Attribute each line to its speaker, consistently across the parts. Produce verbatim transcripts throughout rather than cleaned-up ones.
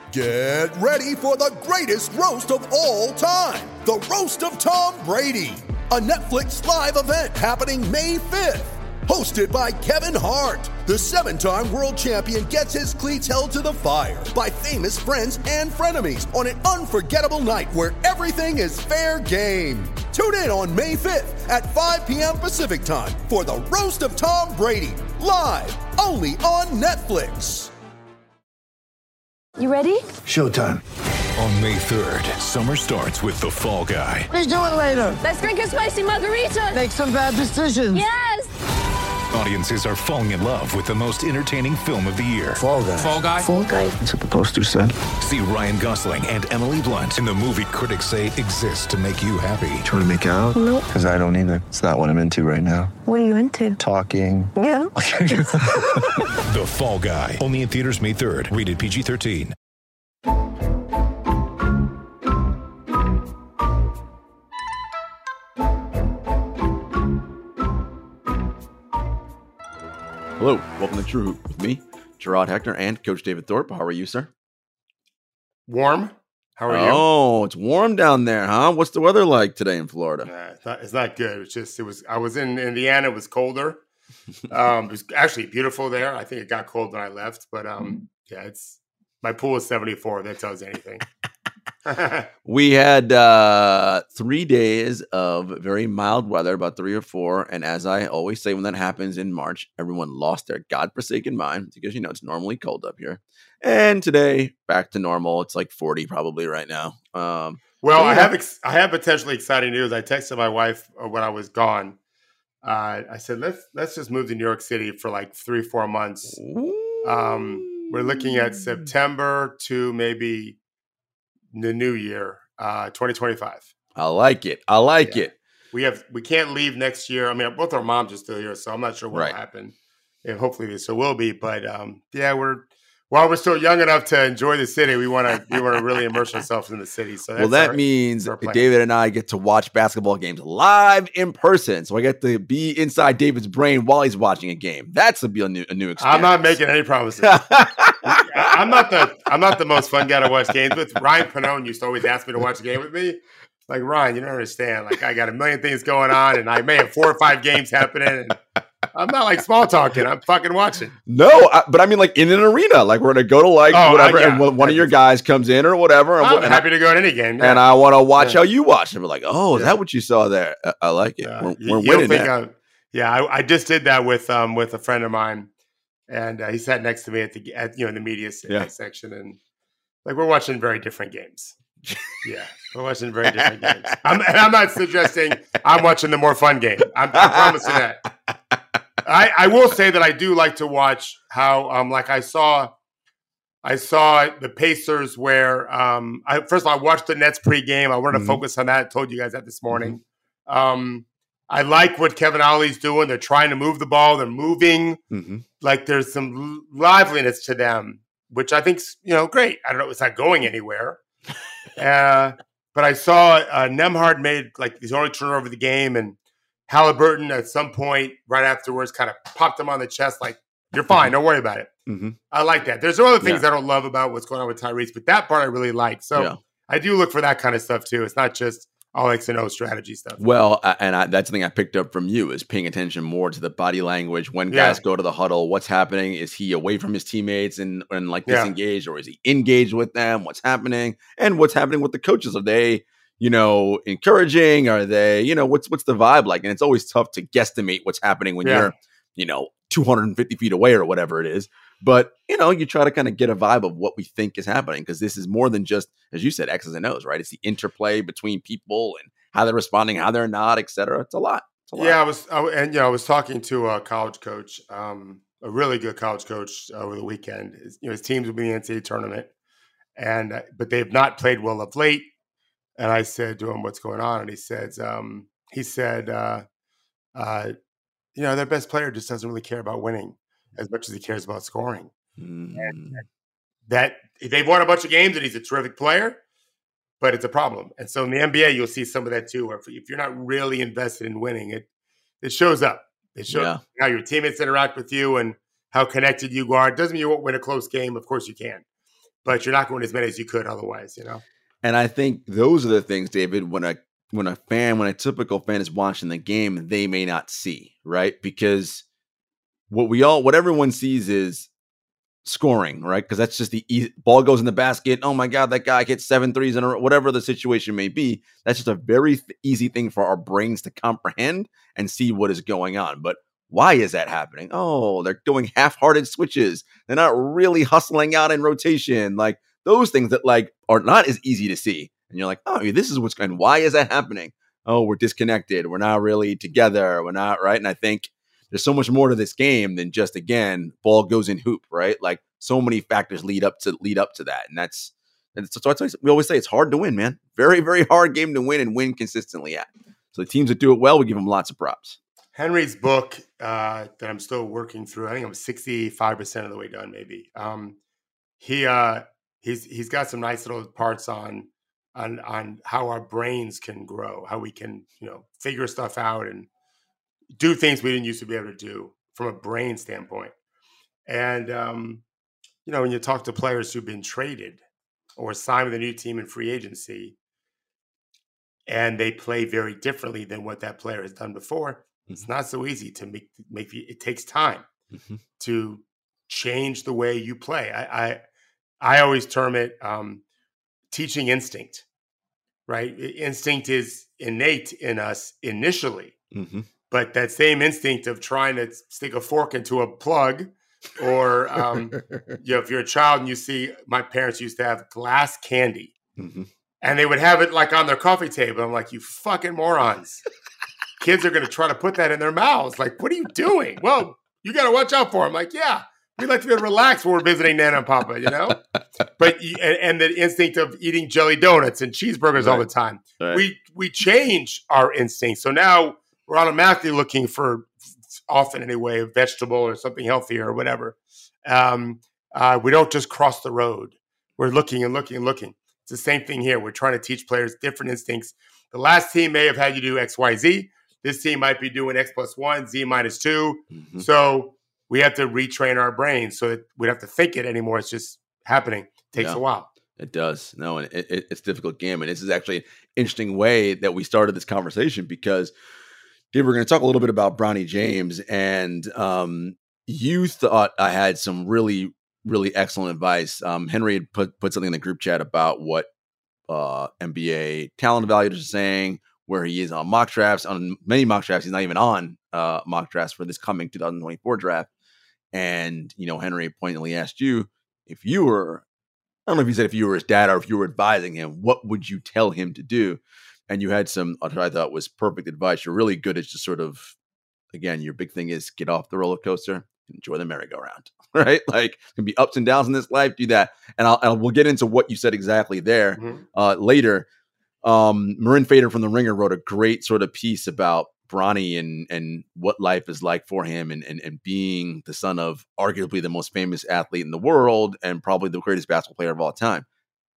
Speaker 1: Get ready for the greatest roast of all time, the Roast of Tom Brady, a Netflix live event happening May fifth. Hosted by Kevin Hart, the seven-time world champion gets his cleats held to the fire by famous friends and frenemies on an unforgettable night where everything is fair game. Tune in on May fifth at five p.m. Pacific time for the Roast of Tom Brady, live only on Netflix.
Speaker 2: You ready?
Speaker 3: Showtime.
Speaker 4: On May third, summer starts with The Fall Guy.
Speaker 3: Let's do it later.
Speaker 2: Let's drink a spicy margarita.
Speaker 3: Make some bad decisions.
Speaker 2: Yes!
Speaker 4: Audiences are falling in love with the most entertaining film of the year.
Speaker 3: Fall Guy.
Speaker 4: Fall Guy?
Speaker 2: Fall Guy.
Speaker 3: That's what the poster said.
Speaker 4: See Ryan Gosling and Emily Blunt in the movie critics say exists to make you happy.
Speaker 3: Trying to make it out?
Speaker 2: Nope.
Speaker 3: Because I don't either. It's not what I'm into right now.
Speaker 2: What are you into?
Speaker 3: Talking.
Speaker 2: Yeah.
Speaker 4: The Fall Guy. Only in theaters May third. Rated P G thirteen.
Speaker 5: Hello, welcome to True Hoop with me, Gerard Hector, and Coach David Thorpe. How are you, sir?
Speaker 6: Warm. How are you?
Speaker 5: Oh, it's warm down there, huh? What's the weather like today in Florida?
Speaker 6: Nah, it's not. It's not good. It's just. It was. I was in Indiana. It was colder. Um, it was actually beautiful there. I think it got cold when I left, but um, yeah, it's. My pool is seventy-four. If that tells you anything.
Speaker 5: We had uh, three days of very mild weather, about three or four. And as I always say, when that happens in March, everyone lost their godforsaken mind because, you know, it's normally cold up here. And today, back to normal. It's like forty probably right now. Um,
Speaker 6: well,
Speaker 5: yeah.
Speaker 6: I have ex- I have potentially exciting news. I texted my wife uh, when I was gone. Uh, I said, let's let's just move to New York City for like three, four months. Um, we're looking at September to maybe the new year, uh, twenty twenty-five.
Speaker 5: I like it. I like
Speaker 6: Yeah.
Speaker 5: it.
Speaker 6: We have we can't leave next year. I mean, both our moms are still here, so I'm not sure what
Speaker 5: Right.
Speaker 6: will happen. And hopefully this will be. But um, yeah, we're while we're still young enough to enjoy the city, we want to we want to really immerse ourselves in the city. So that's
Speaker 5: Well, that
Speaker 6: our,
Speaker 5: means
Speaker 6: our plan.
Speaker 5: David and I get to watch basketball games live in person. So I get to be inside David's brain while he's watching a game. That's a, a new a new experience.
Speaker 6: I'm not making any promises. I'm not the I'm not the most fun guy to watch games with. Ryan Pannone used to always ask me to watch a game with me. Like, Ryan, you don't understand. Like, I got a million things going on, and I may have four or five games happening. And I'm not like small talking. I'm fucking watching.
Speaker 5: No, I, but I mean, like in an arena, like we're gonna go to like
Speaker 6: Oh,
Speaker 5: whatever,
Speaker 6: uh, yeah.
Speaker 5: and one one of your guys comes in or whatever, and,
Speaker 6: I'm
Speaker 5: and
Speaker 6: happy
Speaker 5: I,
Speaker 6: to go to any game. Yeah.
Speaker 5: and I want to watch
Speaker 6: Yeah.
Speaker 5: how you watch. And we're like, oh, is
Speaker 6: Yeah.
Speaker 5: that what you saw there? I, I like it.
Speaker 6: Uh,
Speaker 5: we're
Speaker 6: you-
Speaker 5: we're
Speaker 6: you don't
Speaker 5: winning
Speaker 6: think
Speaker 5: that.
Speaker 6: I'm- yeah, I, I just did that with um with a friend of mine, and uh, he sat next to me at the at, you know in the media se-
Speaker 5: Yeah.
Speaker 6: section, and like we're watching very different games. Yeah, we're watching very different games. I'm, and I'm not suggesting I'm watching the more fun game. I'm, I'm promising that. I, I will say that I do like to watch how um like I saw I saw the Pacers where um I first of all I watched the Nets pregame. I wanted to
Speaker 5: Mhm.
Speaker 6: focus on that. I told you guys that this morning. Um I like what Kevin Ollie's doing. They're trying to move the ball. They're moving.
Speaker 5: Mhm.
Speaker 6: Like there's some liveliness to them, which I think's you know great. I don't know. It's not going anywhere. uh, but I saw uh, Nemhard made like his only turnover of the game, and Halliburton at some point right afterwards kind of popped him on the chest like, "You're fine. Don't worry about it."
Speaker 5: Mhm.
Speaker 6: I like that. There's other things
Speaker 5: Yeah.
Speaker 6: I don't love about what's going on with Tyrese, but that part I really like. So
Speaker 5: Yeah.
Speaker 6: I do look for that kind of stuff too. It's not just all X and O strategy stuff.
Speaker 5: Well, I- and I, that's the thing I picked up from you is paying attention more to the body language when
Speaker 6: Yeah.
Speaker 5: guys go to the huddle. What's happening? Is he away from his teammates and, and like
Speaker 6: Yeah.
Speaker 5: disengaged, or is he engaged with them? What's happening? And what's happening with the coaches? Are they, you know, encouraging? Are they, you know, what's what's the vibe like? And it's always tough to guesstimate what's happening when
Speaker 6: Yeah.
Speaker 5: you're, you know, two hundred fifty feet away or whatever it is. But, you know, you try to kind of get a vibe of what we think is happening because this is more than just, as you said, X's and O's, right? It's the interplay between people and how they're responding, how they're not, et cetera. It's a lot. It's a lot.
Speaker 6: Yeah, I was, I, and you know, I was talking to a college coach, um, a really good college coach uh, over the weekend. His, you know, his teams will be in the N C double A tournament, and uh, but they've not played well of late. And I said to him, "What's going on?" And he says, um, "He said, uh, uh, you know, their best player just doesn't really care about winning as much as he cares about scoring.
Speaker 5: Mm.
Speaker 6: That they've won a bunch of games, and he's a terrific player." But it's a problem. And so in the N B A, you'll see some of that too, where if, if you're not really invested in winning, it it shows up. It shows
Speaker 5: Yeah.
Speaker 6: how your teammates interact with you and how connected you are. It doesn't mean you won't win a close game. Of course you can. but you're not going as many as you could otherwise, you know?
Speaker 5: And I think those are the things, David, when a when a fan, when a typical fan is watching the game, they may not see, right? Because what we all, what everyone sees is scoring, right? Because that's just the easy, ball goes in the basket. Oh my God, that guy hits seven threes in a row, whatever the situation may be. That's just a very th- easy thing for our brains to comprehend and see what is going on. But why is that happening? Oh, they're doing half-hearted switches. They're not really hustling out in rotation. Like those things that like are not as easy to see. And you're like, oh, this is what's going. Why is that happening? Oh, we're disconnected. We're not really together. We're not right. And I think there's so much more to this game than just, again, ball goes in hoop, right? Like so many factors lead up to lead up to that. And that's, and so that's why we always say it's hard to win, man. Very, very hard game to win and win consistently at. So the teams that do it well, we give them lots of props.
Speaker 6: Henry's book uh, that I'm still working through, I think I'm sixty-five percent of the way done, maybe. Um, he uh, he's he's got some nice little parts on on on how our brains can grow, how we can, you know, figure stuff out and do things we didn't used to be able to do from a brain standpoint. And um, you know, when you talk to players who've been traded or signed with a new team in free agency, and they play very differently than what that player has done before. It's not so easy to make, make it takes time mm-hmm. to change the way you play. I, I, I always term it um, teaching instinct, right? Instinct is innate in us initially, mm-hmm. but that same instinct of trying to stick a fork into a plug or, um, you know, if you're a child and you see, my parents used to have glass candy mm-hmm. and they would have it like on their coffee table. I'm like, you fucking morons. Kids are going to try to put that in their mouths. Like, what are you doing? Well, you got to watch out for them. Like, yeah, we like to be able to relax when we're visiting Nana and Papa, you know? But, and, and the instinct of eating jelly donuts and cheeseburgers right. all the time. Right. We we change our instincts. So now we're automatically looking for, often anyway, a vegetable or something healthier or whatever. Um, uh, we don't just cross the road. We're looking and looking and looking. It's the same thing here. We're trying to teach players different instincts. The last team may have had you do X, Y, Z. This team might be doing X plus one, Z minus two. Mm-hmm. So we have to retrain our brains so that we don't have to think it anymore. It's just happening. It takes yeah, a while.
Speaker 5: It does. No, and it, it, it's a difficult game. And this is actually an interesting way that we started this conversation because, Dave, we're going to talk a little bit about Bronny James. And um, you thought I had some really, really excellent advice. Um, Henry had put, put something in the group chat about what uh, N B A talent evaluators are saying, where he is on mock drafts. On many mock drafts, he's not even on uh, mock drafts for this coming two thousand twenty-four draft. And, you know, Henry pointedly asked you, if you were, I don't know if you said if you were his dad or if you were advising him, what would you tell him to do? And you had some, what I thought was perfect advice. You're really good at just sort of, again, your big thing is get off the roller coaster, enjoy the merry-go-round, right? Like, there can be ups and downs in this life, do that. And I'll, and we'll get into what you said exactly there mm-hmm. uh, later. Um, Marin Fader from The Ringer wrote a great sort of piece about Bronny and and what life is like for him and, and and being the son of arguably the most famous athlete in the world and probably the greatest basketball player of all time.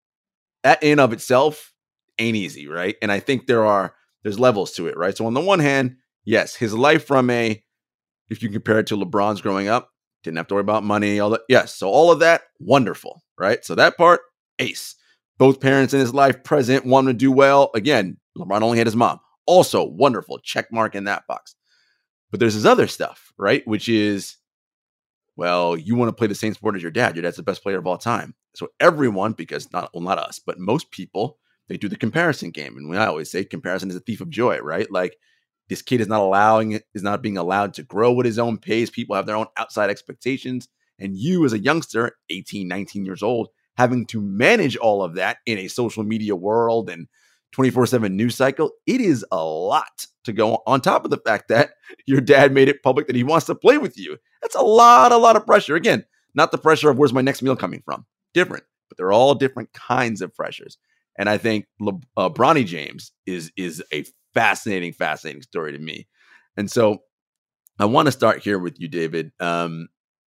Speaker 5: That in of itself ain't easy, right? And I think there are there's levels to it, right? So on the one hand, yes, his life from a, if you compare it to LeBron's growing up, didn't have to worry about money, all that. Yes, so all of that, wonderful, right? So that part, ace. Both parents in his life present, want to do well. Again, LeBron only had his mom. Also wonderful. Check mark in that box. But there's this other stuff, right? Which is, well, you want to play the same sport as your dad. Your dad's the best player of all time. So everyone, because not, well, not us, but most people, they do the comparison game. And I always say comparison is a thief of joy, right? Like this kid is not allowing, is not being allowed to grow at his own pace. People have their own outside expectations. And you as a youngster, eighteen, nineteen years old, having to manage all of that in a social media world and twenty-four seven news cycle, it is a lot to go on top of the fact that your dad made it public that he wants to play with you. That's a lot, a lot of pressure. Again, not the pressure of where's my next meal coming from. Different, but they're all different kinds of pressures. And I think Le- uh, Bronny James is, is a fascinating, fascinating story to me. And so I want to start here with you, David. Um,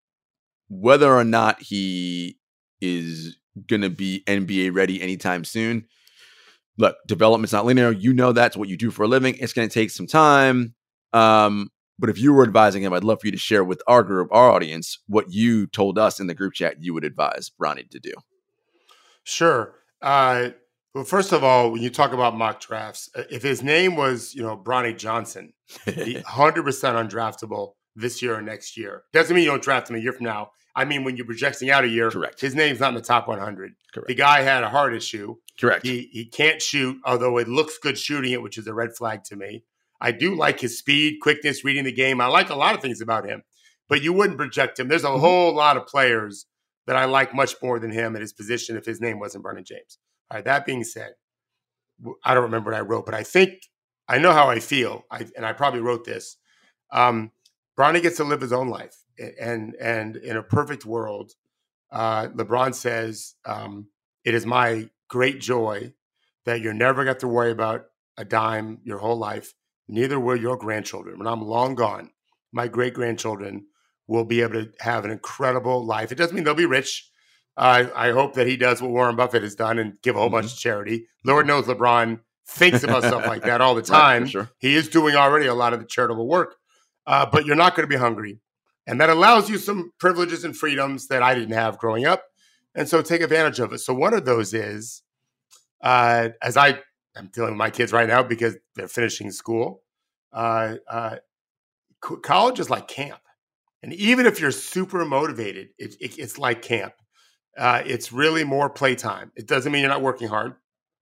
Speaker 5: whether or not he is going to be N B A ready anytime soon. Look, development's not linear. You know that's what you do for a living. It's going to take some time. Um, but if you were advising him, I'd love for you to share with our group, our audience, what you told us in the group chat you would advise Bronny to do.
Speaker 6: Sure. Uh, well, first of all, when you talk about mock drafts, uh, if his name was, you know, Bronny Johnson, he one hundred percent undraftable this year or next year. Doesn't mean you don't draft him a year from now. I mean, when you're projecting out a year,
Speaker 5: Correct.
Speaker 6: his name's not in the top one hundred.
Speaker 5: Correct.
Speaker 6: The guy had a heart issue.
Speaker 5: Correct.
Speaker 6: He he can't shoot, although it looks good shooting it, which is a red flag to me. I do like his speed, quickness, reading the game. I like a lot of things about him, but you wouldn't project him. There's a mm-hmm. whole lot of players that I like much more than him at his position if his name wasn't Bronny James. All right, that being said, I don't remember what I wrote, but I think I know how I feel, I, and I probably wrote this. Um, Bronny gets to live his own life, and and in a perfect world, uh, LeBron says, um, it is my great joy that you're never got to worry about a dime your whole life. Neither will your grandchildren. When I'm long gone, my great-grandchildren will be able to have an incredible life. It doesn't mean they'll be rich. Uh, I hope that he does what Warren Buffett has done and give a whole mm-hmm. bunch of charity. Lord knows LeBron thinks about stuff like that all the time.
Speaker 5: Right, sure.
Speaker 6: He is doing already a lot of the charitable work, uh, but you're not going to be hungry. And that allows you some privileges and freedoms that I didn't have growing up. And so take advantage of it. So one of those is, uh, as I, I'm dealing with my kids right now because they're finishing school, uh, uh, college is like camp. And even if you're super motivated, it, it, it's like camp. Uh, it's really more playtime. It doesn't mean you're not working hard.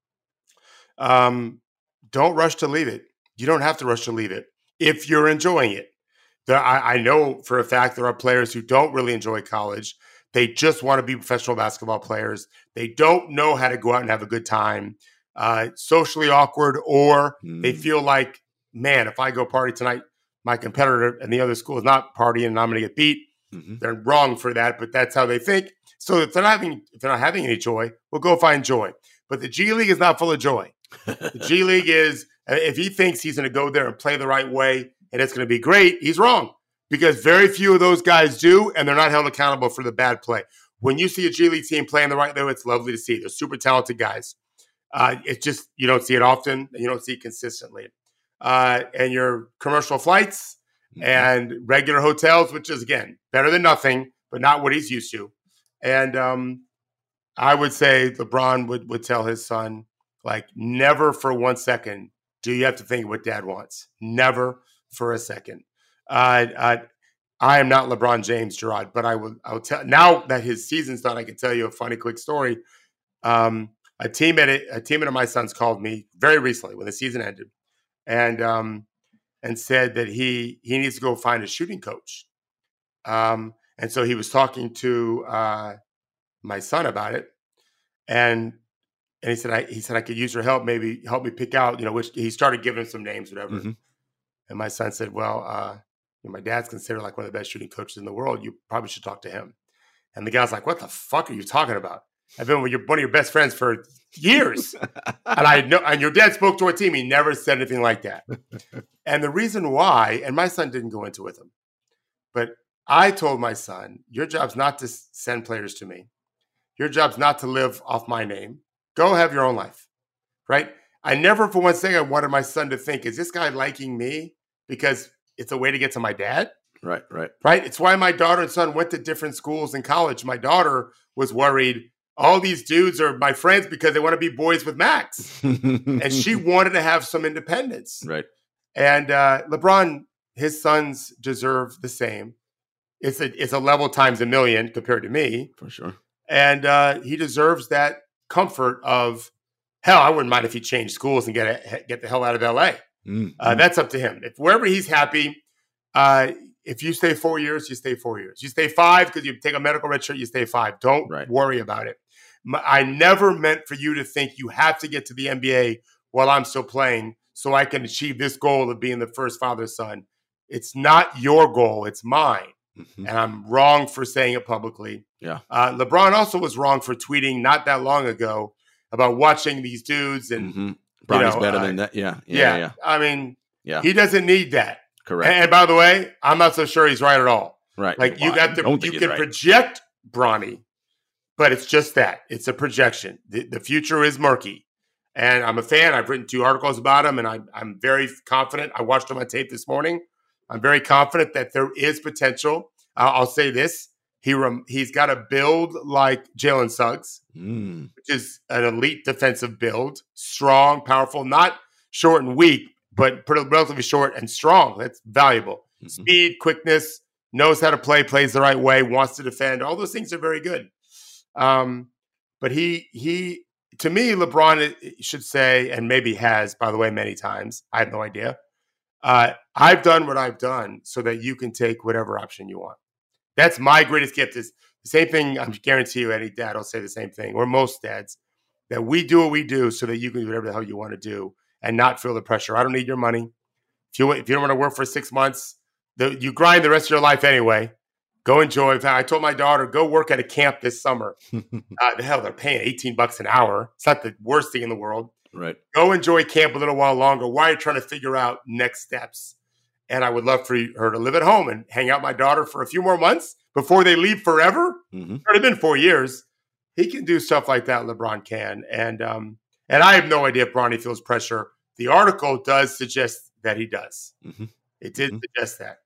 Speaker 6: Um, don't rush to leave it. You don't have to rush to leave it if you're enjoying it. There, I, I know for a fact there are players who don't really enjoy college. They just want to be professional basketball players. They don't know how to go out and have a good time, uh, socially awkward, or mm. they feel like, man, if I go party tonight, my competitor and the other school is not partying and I'm going to get beat. Mm-hmm. They're wrong for that, but that's how they think. So if they're not having, if they're not having any joy, we'll go find joy. But the G League is not full of joy. The G League is, if he thinks he's going to go there and play the right way and it's going to be great, he's wrong. Because very few of those guys do, and they're not held accountable for the bad play. When you see a G League team playing the right way, it's lovely to see. They're super talented guys. Uh, it's just, you don't see it often, and you don't see it consistently. Uh, and your commercial flights mm-hmm. and regular hotels, which is, again, better than nothing, but not what he's used to. And um, I would say LeBron would, would tell his son, like, never for one second do you have to think what dad wants. Never for a second. Uh, uh, I am not LeBron James, Gerard, but I will, I will tell, now that his season's done, I can tell you a funny, quick story. Um, a teammate, a teammate of my son's called me very recently when the season ended. And um, and said that he he needs to go find a shooting coach. Um, and so he was talking to uh, my son about it, and and he said I he said I could use your help, maybe help me pick out, you know, which he started giving him some names, whatever. Mm-hmm. And my son said, well, uh, you know, my dad's considered like one of the best shooting coaches in the world. You probably should talk to him. And the guy's like, what the fuck are you talking about? I've been with your, one of your best friends for years. and I know, and your dad spoke to our team. He never said anything like that. And the reason why, and my son didn't go into it with him, but I told my son, your job's not to send players to me. Your job's not to live off my name. Go have your own life, right? I never for one second wanted my son to think, is this guy liking me because it's a way to get to my dad?
Speaker 5: Right, right.
Speaker 6: Right? It's why my daughter and son went to different schools in college. My daughter was worried, all these dudes are my friends because they want to be boys with Max. And she wanted to have some independence.
Speaker 5: Right.
Speaker 6: And uh, LeBron, his sons deserve the same. It's a, it's a level times a million compared to me.
Speaker 5: For sure.
Speaker 6: And uh, he deserves that comfort of, hell, I wouldn't mind if he changed schools and get a, get the hell out of L A. Mm-hmm. Uh, that's up to him. If wherever he's happy, uh, if you stay four years, you stay four years. You stay five because you take a medical red shirt, you stay five. Don't right. worry about it. I never meant for you to think you have to get to the N B A while I'm still playing so I can achieve this goal of being the first father-son. It's not your goal. It's mine. Mm-hmm. And I'm wrong for saying it publicly.
Speaker 5: Yeah.
Speaker 6: Uh, LeBron also was wrong for tweeting not that long ago about watching these dudes. And
Speaker 5: mm-hmm. Bronny's
Speaker 6: you know,
Speaker 5: better
Speaker 6: uh,
Speaker 5: than that. Yeah. Yeah,
Speaker 6: yeah.
Speaker 5: yeah.
Speaker 6: I mean,
Speaker 5: yeah.
Speaker 6: he doesn't need that.
Speaker 5: Correct.
Speaker 6: And, and by the way, I'm not so sure he's right at all.
Speaker 5: Right.
Speaker 6: Like
Speaker 5: well,
Speaker 6: you got to, you can
Speaker 5: right.
Speaker 6: project Bronny. But it's just that. It's a projection. The, the future is murky. And I'm a fan. I've written two articles about him, and I, I'm very confident. I watched him on tape this morning. I'm very confident that there is potential. Uh, I'll say this. He rem- he's got a build like Jalen Suggs,
Speaker 5: Mm.
Speaker 6: which is an elite defensive build, strong, powerful, not short and weak, but pretty, relatively short and strong. That's valuable.
Speaker 5: Mm-hmm.
Speaker 6: Speed, quickness, knows how to play, plays the right way, wants to defend. All those things are very good. Um, but he he to me, LeBron should say, and maybe has, by the way, many times. I have no idea. Uh, I've done what I've done so that you can take whatever option you want. That's my greatest gift. Is the same thing. I guarantee you, any dad will say the same thing, or most dads, that we do what we do so that you can do whatever the hell you want to do and not feel the pressure. I don't need your money. If you if you don't want to work for six months, the, you grind the rest of your life anyway. Go enjoy. I told my daughter, go work at a camp this summer. uh, the hell, they're paying eighteen bucks an hour. It's not the worst thing in the world.
Speaker 5: Right.
Speaker 6: Go enjoy camp a little while longer while you're trying to figure out next steps. And I would love for her to live at home and hang out with my daughter for a few more months before they leave forever.
Speaker 5: Mm-hmm.
Speaker 6: It's already been four years. He can do stuff like that. LeBron can. And um, and I have no idea if Bronny feels pressure. The article does suggest that he does.
Speaker 5: Mm-hmm.
Speaker 6: It did
Speaker 5: Mm-hmm.
Speaker 6: suggest that.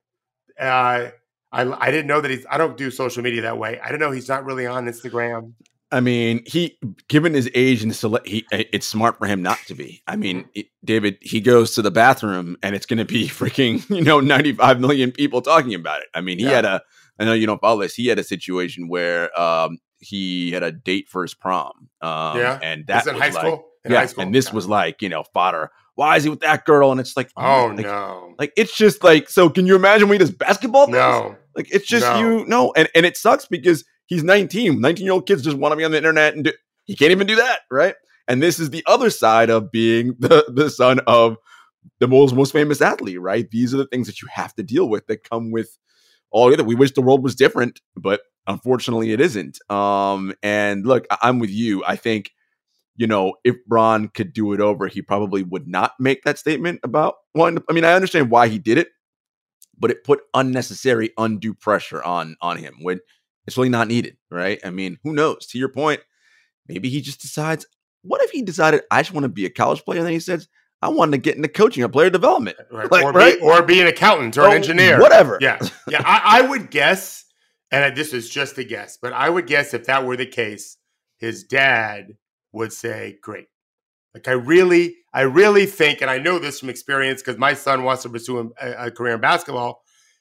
Speaker 6: Uh, I I didn't know that he's. I don't do social media that way. I didn't know he's not really on Instagram.
Speaker 5: I mean, he, given his age and sele- he, it's smart for him not to be. I mean, it, David, he goes to the bathroom and it's going to be freaking, you know, ninety-five million people talking about it. I mean, he
Speaker 6: Yeah.
Speaker 5: had a, I know you don't follow this. He had a situation where um, he had a date for his prom. Um,
Speaker 6: Yeah.
Speaker 5: And that
Speaker 6: Was it
Speaker 5: was
Speaker 6: high
Speaker 5: like,
Speaker 6: school? In
Speaker 5: yeah.
Speaker 6: high school?
Speaker 5: And this
Speaker 6: Yeah.
Speaker 5: was like, you know, fodder. Why is he with that girl? And it's like,
Speaker 6: Oh
Speaker 5: like,
Speaker 6: no,
Speaker 5: like, it's just like, so can you imagine when he does basketball? things?
Speaker 6: no.
Speaker 5: Like, it's just,
Speaker 6: No.
Speaker 5: you know, and, and it sucks because he's nineteen. nineteen year old kids just want to be on the internet and do, he can't even do that. Right. And this is the other side of being the, the son of the most, most famous athlete, right? These are the things that you have to deal with that come with all the other. We wish the world was different, but unfortunately it isn't. Um, and look, I- I'm with you. I think, you know, if Bron could do it over, he probably would not make that statement about one. I mean, I understand why he did it, but it put unnecessary, undue pressure on on him when it's really not needed, right? I mean, who knows? To your point, maybe he just decides, what if he decided, I just want to be a college player? And then he says, I want to get into coaching or player development.
Speaker 6: Right.
Speaker 5: Like,
Speaker 6: or,
Speaker 5: right?
Speaker 6: Be, or be an accountant or
Speaker 5: Oh,
Speaker 6: an engineer.
Speaker 5: whatever.
Speaker 6: Yeah. Yeah. I, I would guess, and this is just a guess, but I would guess if that were the case, his dad would say, great. Like I really, I really think, and I know this from experience because my son wants to pursue a, a career in basketball.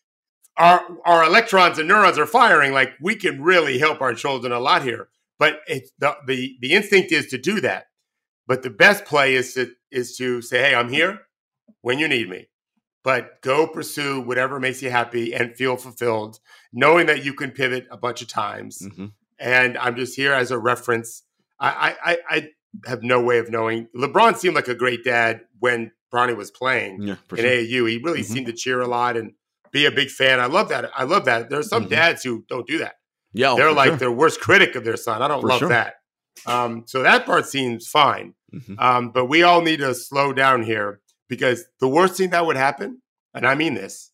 Speaker 6: Our our electrons and neurons are firing. Like we can really help our children a lot here. But it's the the the instinct is to do that. But the best play is to is to say, hey, I'm here when you need me. But go pursue whatever makes you happy and feel fulfilled, knowing that you can pivot a bunch of times.
Speaker 5: Mm-hmm.
Speaker 6: And I'm just here as a reference. I I, I have no way of knowing. LeBron seemed like a great dad when Bronny was playing
Speaker 5: Yeah, for
Speaker 6: in
Speaker 5: sure.
Speaker 6: A A U. He really
Speaker 5: Mhm.
Speaker 6: seemed to cheer a lot and be a big fan. I love that. I love that. There are some
Speaker 5: Mhm.
Speaker 6: dads who don't do that.
Speaker 5: Yeah, oh,
Speaker 6: They're
Speaker 5: for
Speaker 6: like
Speaker 5: sure.
Speaker 6: their worst critic of their son. I don't
Speaker 5: For
Speaker 6: love
Speaker 5: sure.
Speaker 6: that. Um, so that part seems fine.
Speaker 5: Mhm.
Speaker 6: Um, but we all need to slow down here because the worst thing that would happen, and I mean this,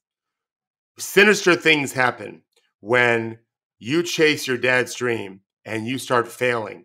Speaker 6: sinister things happen when you chase your dad's dream and you start failing.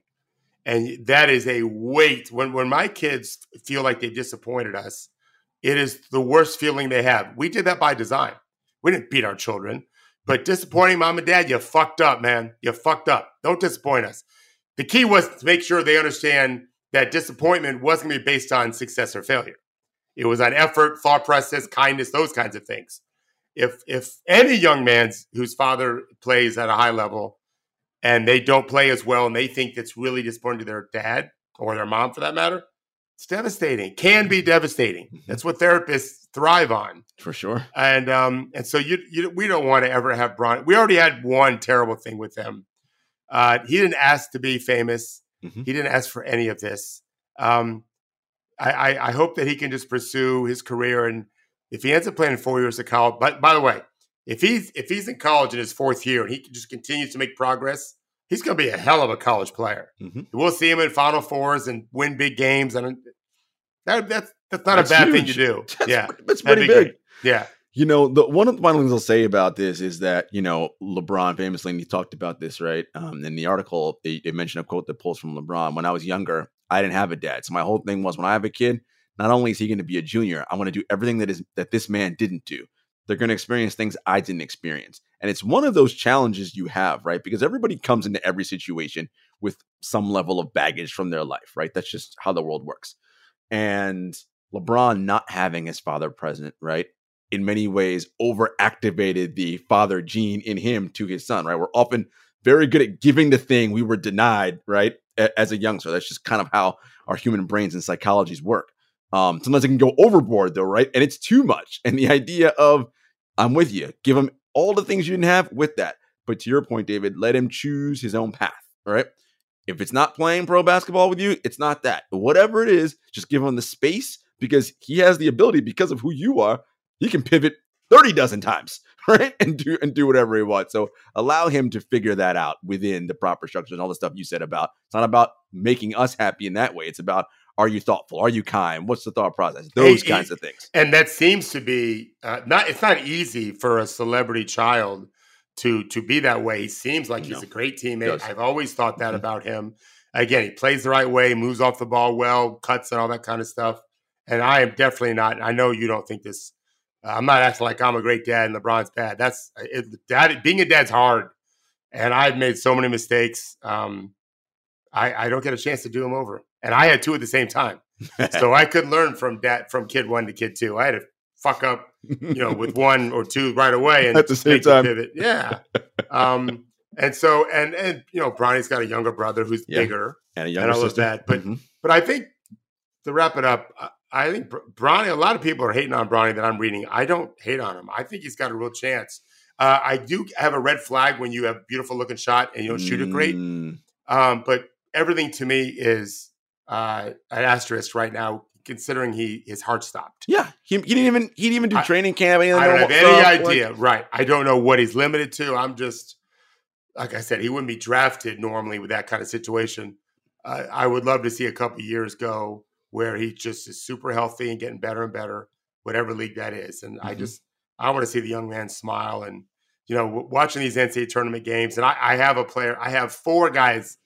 Speaker 6: And that is a weight. When, when my kids feel like they disappointed us, it is the worst feeling they have. We did that by design. We didn't beat our children. But disappointing mom and dad, you fucked up, man. You fucked up. Don't disappoint us. The key was to make sure they understand that disappointment wasn't going to be based on success or failure. It was on effort, thought process, kindness, those kinds of things. If if any young man whose father plays at a high level and they don't play as well and they think it's really disappointing to their dad or their mom for that matter, it's devastating. Can be devastating. That's what therapists thrive on.
Speaker 5: For sure.
Speaker 6: And um, and so you, you we don't want to ever have Bron. We already had one terrible thing with him. Uh, he didn't ask to be famous.
Speaker 5: Mm-hmm.
Speaker 6: He didn't ask for any of this. Um, I, I, I hope that he can just pursue his career. And if he ends up playing four years of college, but by the way, if he's if he's in college in his fourth year and he just continues to make progress, he's going to be a hell of a college player.
Speaker 5: Mm-hmm.
Speaker 6: We'll see him in Final Fours and win big games. And that, that's that's not
Speaker 5: That's
Speaker 6: a bad
Speaker 5: huge.
Speaker 6: thing to do.
Speaker 5: That's,
Speaker 6: yeah,
Speaker 5: that's
Speaker 6: that'd
Speaker 5: pretty
Speaker 6: be
Speaker 5: big.
Speaker 6: great. Yeah.
Speaker 5: You know, the one of the final things I'll say about this is that, you know, LeBron famously, and he talked about this, right? Um, in the article, they, they mentioned a quote that pulls from LeBron. When I was younger, I didn't have a dad. So my whole thing was when I have a kid, not only is he going to be a junior, I want to do everything that is that this man didn't do. they're going to experience things I didn't experience. And it's one of those challenges you have, right? Because everybody comes into every situation with some level of baggage from their life, right? That's just how the world works. And LeBron not having his father present, right, in many ways overactivated the father gene in him to his son, right? We're often very good at giving the thing we were denied, right, as a youngster. That's just kind of how our human brains and psychologies work. Um, sometimes it can go overboard, though, right? And it's too much. And the idea of, I'm with you, give him all the things you didn't have with that. But to your point, David, let him choose his own path, right? If it's not playing pro basketball with you, it's not that. But whatever it is, just give him the space, because he has the ability, because of who you are, he can pivot thirty dozen times, right? And do and do whatever he wants. So allow him to figure that out within the proper structure and all the stuff you said about, it's not about making us happy in that way. It's about, are you thoughtful? Are you kind? What's the thought process? Those hey, kinds of things.
Speaker 6: And that seems to be uh, not, it's not easy for a celebrity child to, to be that way. He seems like he's no. a great teammate. I've always thought that mm-hmm. about him. Again, he plays the right way, moves off the ball well, cuts and all that kind of stuff. And I am definitely not, I know you don't think this, uh, I'm not acting like I'm a great dad and LeBron's bad. That's, it, dad, being a dad's hard. And I've made so many mistakes. Um, I, I don't get a chance to do them over. And I had two at the same time. So I could learn from dad, from kid one to kid two. I had to fuck up, you know, with one or two right away and
Speaker 5: at the same time.
Speaker 6: The pivot. Yeah. Um, and so, and, and, you know, Bronny's got a younger brother who's yeah. bigger
Speaker 5: and a younger
Speaker 6: and all
Speaker 5: sister.
Speaker 6: Of that. But, mm-hmm. but I think to wrap it up, I think Bronny, a lot of people are hating on Bronny that I'm reading. I don't hate on him. I think he's got a real chance. Uh, I do have a red flag when you have a beautiful looking shot and you don't shoot it great.
Speaker 5: Mm.
Speaker 6: Um, but everything to me is uh, an asterisk right now, considering he his heart stopped.
Speaker 5: Yeah, he, he didn't even he didn't even do training camp.
Speaker 6: I, I don't have any stuff. idea. Like, right, I don't know what he's limited to. I'm just, like I said, he wouldn't be drafted normally with that kind of situation. Uh, I would love to see a couple of years go where he just is super healthy and getting better and better, whatever league that is. And mm-hmm. I just I want to see the young man smile and, you know, w- watching these N C double A tournament games. And I, I have a player. I have four guys.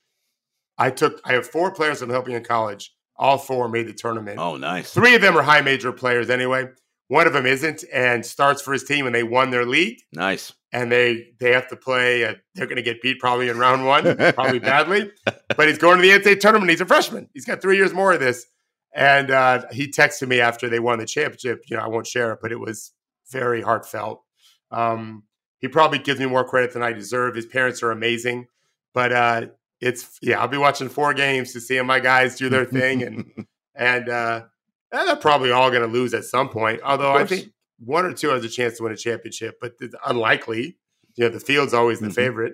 Speaker 6: I took. I have four players I'm helping in college. All four made the tournament.
Speaker 5: Oh, nice.
Speaker 6: Three of them are high major players anyway. One of them isn't and starts for his team, and they won their league.
Speaker 5: Nice.
Speaker 6: And they they have to play. Uh, they're going to get beat probably in round one, probably badly. But he's going to the N C double A tournament. He's a freshman. He's got three years more of this. And uh, he texted me after they won the championship. You know, I won't share it, but it was very heartfelt. Um, he probably gives me more credit than I deserve. His parents are amazing. But uh, it's, yeah, I'll be watching four games to see my guys do their thing. And, and, uh, and they're probably all going to lose at some point. Although I think one or two has a chance to win a championship, but it's unlikely. You know, the field's always the mm-hmm. favorite.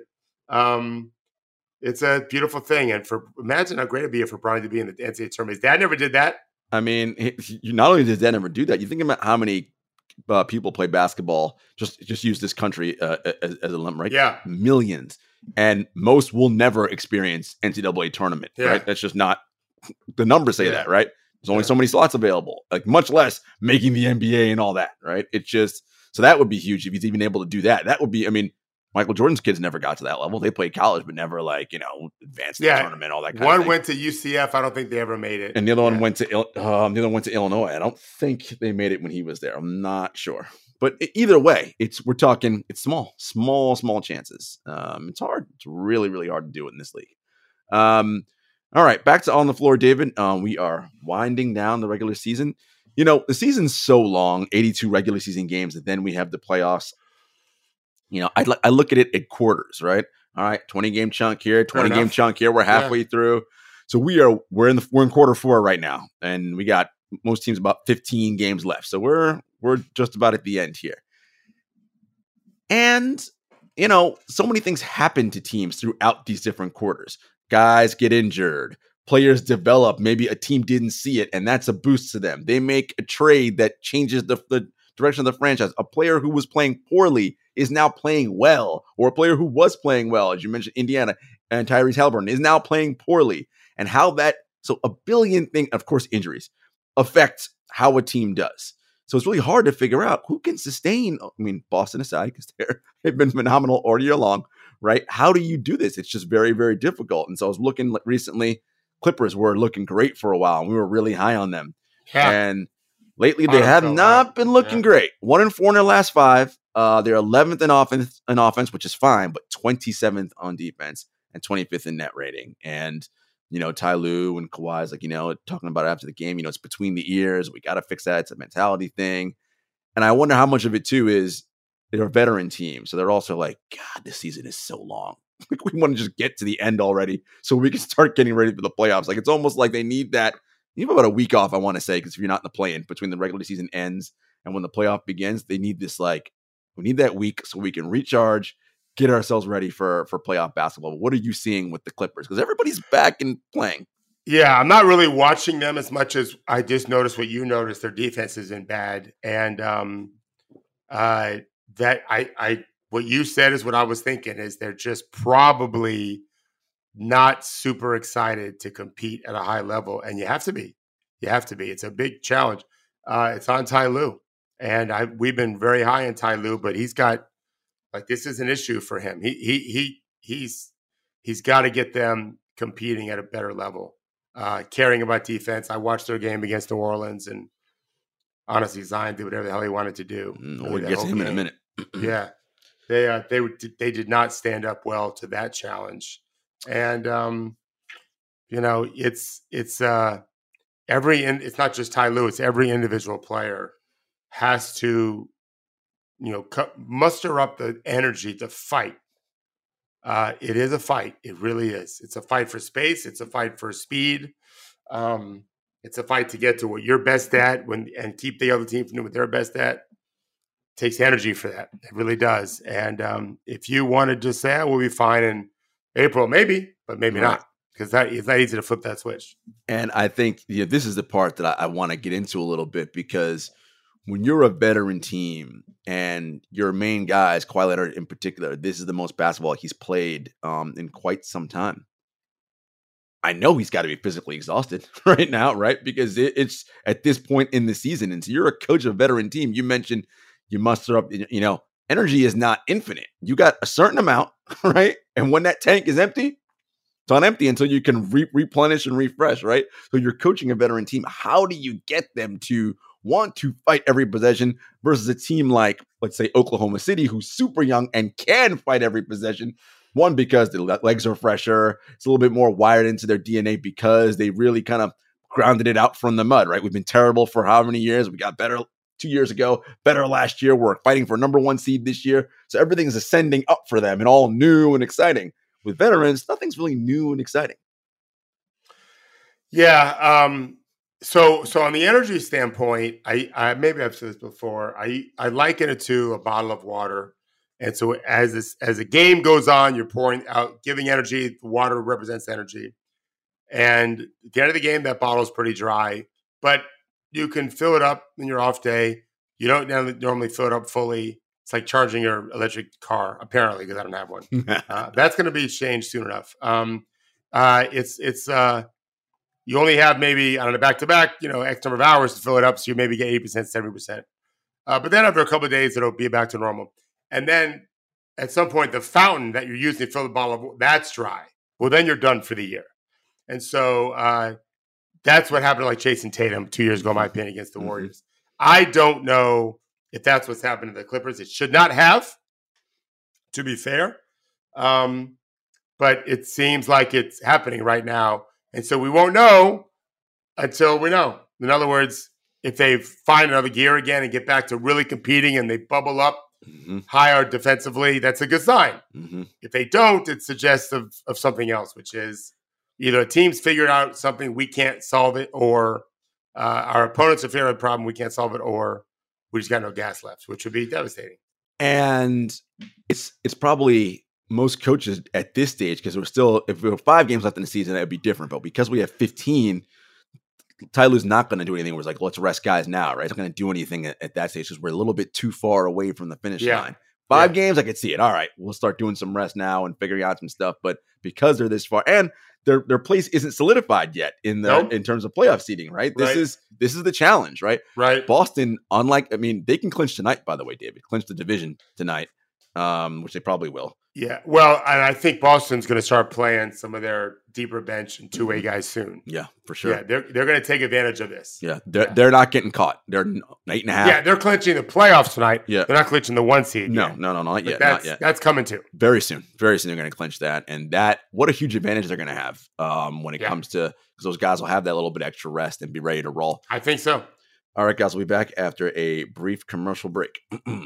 Speaker 6: Um, it's a beautiful thing. And for imagine how great it'd be for Bronny to be in the N C double A tournament. His dad never did that.
Speaker 5: I mean, he, not only did dad never do that, you think about how many uh, people play basketball, just just use this country uh, as, as a limb, right?
Speaker 6: Yeah.
Speaker 5: Millions. And most will never experience N C double A tournament,
Speaker 6: yeah.
Speaker 5: right? That's just not, the numbers say yeah. that, right? There's only yeah. so many slots available, like much less making the N B A and all that, right? It's just, so that would be huge if he's even able to do that. That would be, I mean, Michael Jordan's kids never got to that level. They played college, but never like, you know, advanced
Speaker 6: yeah.
Speaker 5: the tournament, all that kind
Speaker 6: one
Speaker 5: of thing.
Speaker 6: One went to U C F. I don't think they ever made it.
Speaker 5: And the other
Speaker 6: yeah.
Speaker 5: one went to, um, the other one went to Illinois. I don't think they made it when he was there. I'm not sure. But either way, it's, we're talking, it's small, small, small chances. Um, it's hard. It's really, really hard to do it in this league. Um, all right, back to On the Floor, David. Um, we are winding down the regular season. You know, the season's so long, eighty-two regular season games, and then we have the playoffs. You know, I, I look at it at quarters, right? All right, twenty game chunk here, twenty game chunk here. We're halfway yeah. through. So we are, we're in the, we're in quarter four right now. And we got most teams about fifteen games left. So we're, we're just about at the end here. And, you know, so many things happen to teams throughout these different quarters. Guys get injured. Players develop. Maybe a team didn't see it, and that's a boost to them. They make a trade that changes the, the direction of the franchise. A player who was playing poorly is now playing well, or a player who was playing well, as you mentioned, Indiana and Tyrese Halliburton, is now playing poorly. And how that, so a billion things, of course, injuries, affect how a team does. So it's really hard to figure out who can sustain, I mean, Boston aside, because they've been phenomenal all year long, right? How do you do this? It's just very, very difficult. And so I was looking recently, Clippers were looking great for a while, and we were really high on them.
Speaker 6: Yeah.
Speaker 5: And Lately, they have not been looking yeah. great. One and four in their last five. Uh, they're eleventh in offense, in offense, which is fine, but twenty-seventh on defense and twenty-fifth in net rating. And, you know, Ty Lue and Kawhi's like, you know, talking about it after the game, you know, it's between the ears. We got to fix that. It's a mentality thing. And I wonder how much of it, too, is they're a veteran team. So they're also like, God, this season is so long. Like, we want to just get to the end already so we can start getting ready for the playoffs. Like, it's almost like they need that. You have about a week off, I want to say, because if you're not in the play-in between the regular season ends and when the playoff begins, they need this, like, we need that week so we can recharge, get ourselves ready for, for playoff basketball. What are you seeing with the Clippers? Because everybody's back and playing.
Speaker 6: Yeah, I'm not really watching them as much as I just noticed what you noticed. Their defense isn't bad. And um, uh, that I, I, what you said is what I was thinking, is they're just probably not super excited to compete at a high level. And you have to be. You have to be. It's a big challenge. Uh, it's on Ty Lue. And I we've been very high on Ty Lue, but he's got, like, this is an issue for him. He he he he's he's got to get them competing at a better level, uh, caring about defense. I watched their game against New Orleans, and honestly, Zion did whatever the hell he wanted to do.
Speaker 5: Mm, we'll get to him game. in a minute.
Speaker 6: yeah, they uh, they they did not stand up well to that challenge, and um, you know, it's it's uh, every in, it's not just Ty Lue; it's every individual player has to, you know, cu- muster up the energy to fight. Uh, it is a fight. It really is. It's a fight for space. It's a fight for speed. Um, it's a fight to get to what you're best at when and keep the other team from doing what they're best at. It takes energy for that. It really does. And um, if you want to just say, oh, we'll be fine in April, maybe, but maybe right. not. Because that it's not easy to flip that switch.
Speaker 5: And I think yeah, this is the part that I, I want to get into a little bit, because when you're a veteran team and your main guys, Kawhi Leonard in particular, this is the most basketball he's played um, in quite some time. I know he's got to be physically exhausted right now, right? Because it, it's at this point in the season. And so you're a coach of a veteran team. You mentioned you muster up, you know, energy is not infinite. You got a certain amount, right? And when that tank is empty, it's on empty until you can re- replenish and refresh, right? So you're coaching a veteran team. How do you get them to want to fight every possession versus a team like, let's say, Oklahoma City, who's super young and can fight every possession? One, because the legs are fresher. It's a little bit more wired into their D N A because they really kind of grounded it out from the mud, right? We've been terrible for how many years? We got better two years ago, better last year. We're fighting for number one seed this year. So everything's ascending up for them and all new and exciting. With veterans, nothing's really new and exciting.
Speaker 6: Yeah. Um, so, so on the energy standpoint, I, I maybe I've said this before. I, I liken it to a bottle of water, and so as this as the game goes on, you're pouring out, giving energy. The water represents energy, and at the end of the game, that bottle is pretty dry. But you can fill it up in your off day. You don't normally fill it up fully. It's like charging your electric car, apparently, because I don't have one. uh, that's going to be changed soon enough. Um, uh, it's it's uh, you only have maybe, I don't know, back to back, you know, X number of hours to fill it up, so you maybe get eighty percent, seventy percent. Uh, but then after a couple of days, it'll be back to normal. And then at some point, the fountain that you're using to fill the bottle of that's dry. Well, then you're done for the year. And so uh, that's what happened to like Jason Tatum two years ago, in my opinion, against the mm-hmm. Warriors. I don't know if that's what's happened to the Clippers. It should not have, to be fair. Um, but it seems like it's happening right now. And so we won't know until we know. In other words, if they find another gear again and get back to really competing and they bubble up mm-hmm. higher defensively, that's a good sign. Mm-hmm. If they don't, it suggests of, of something else, which is either a team's figured out something, we can't solve it, or uh, our opponents have figured out a problem, we can't solve it, or we just got no gas left, which would be devastating.
Speaker 5: And it's it's probably most coaches at this stage, because we're still, if we were five games left in the season, that would be different. But because we have fifteen, Ty Lue's not going to do anything where it's like, let's rest guys now, right? He's not going to do anything at, at that stage because we're a little bit too far away from the finish
Speaker 6: yeah.
Speaker 5: line. Five
Speaker 6: yeah.
Speaker 5: games, I could see it. All right, we'll start doing some rest now and figuring out some stuff. But because they're this far, and their their place isn't solidified yet in the nope. in terms of playoff seeding, right? This
Speaker 6: right.
Speaker 5: is this is the challenge, right?
Speaker 6: Right.
Speaker 5: Boston, unlike, I mean, they can clinch tonight, by the way, David. Clinch the division tonight. um, which they probably will.
Speaker 6: Yeah. Well, and I think Boston's going to start playing some of their deeper bench and two-way guys soon.
Speaker 5: Yeah, for sure.
Speaker 6: Yeah, they're they're going to take advantage of this.
Speaker 5: Yeah, they're,
Speaker 6: Yeah.
Speaker 5: they're not getting caught. They're eight and a half.
Speaker 6: Yeah, they're clinching the playoffs tonight.
Speaker 5: Yeah.
Speaker 6: They're not clinching the one seed.
Speaker 5: No,
Speaker 6: yet.
Speaker 5: no, no, not
Speaker 6: But
Speaker 5: yet.
Speaker 6: That's,
Speaker 5: Not yet.
Speaker 6: that's coming too.
Speaker 5: Very soon. Very soon they're going to clinch that. And that, what a huge advantage they're going to have um, when it
Speaker 6: Yeah.
Speaker 5: comes to, because those guys will have that little bit extra rest and be ready to roll.
Speaker 6: I think so.
Speaker 5: All right, guys, we'll be back after a brief commercial break.